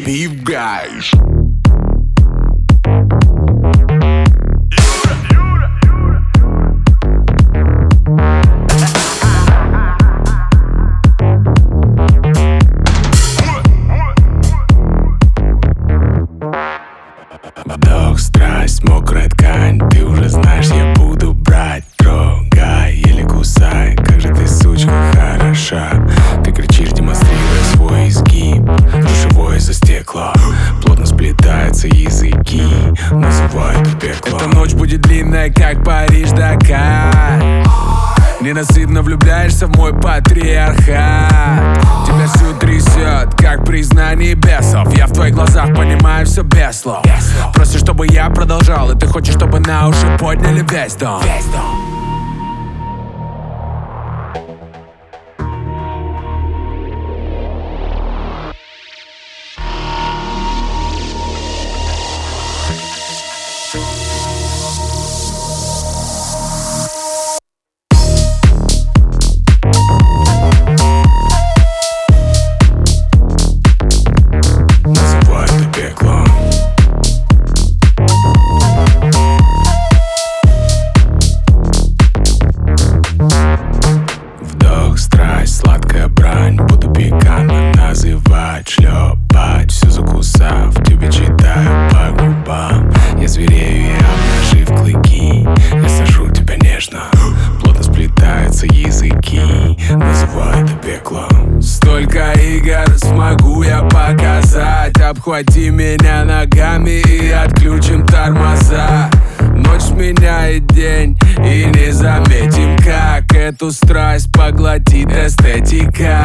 Beef Guys. Вдох, страсть, мокрая ткань. Ты уже знаешь, я буду брать. Трогай или кусай. Как же ты, сучка, хороша. Ты кричишь, демонстрируя свой изгиб. Душевое за стекло. Плотно сплетаются языки. Называют пекло. Эта ночь будет длинная, как Париж-Дакар. Ненасытно влюбляешься в мой патриархат. Тебя всю трясет, как признание бесов. Я в твоих глазах понимаю все без слов. Просишь, чтобы я продолжал, и ты хочешь, чтобы на уши подняли весь дом. Сладкая брань, буду пикантно называть. Шлепать, все закусав, тебе читаю по губам. Я зверею и обнажив клыки. Я сажу тебя нежно, плотно сплетаются языки. Называю это пекло. Столько игр смогу я показать. Обхвати меня ногами и отключим тормоза. Ночь сменяет день, и не заметим, как эту страсть поглотит эстетика.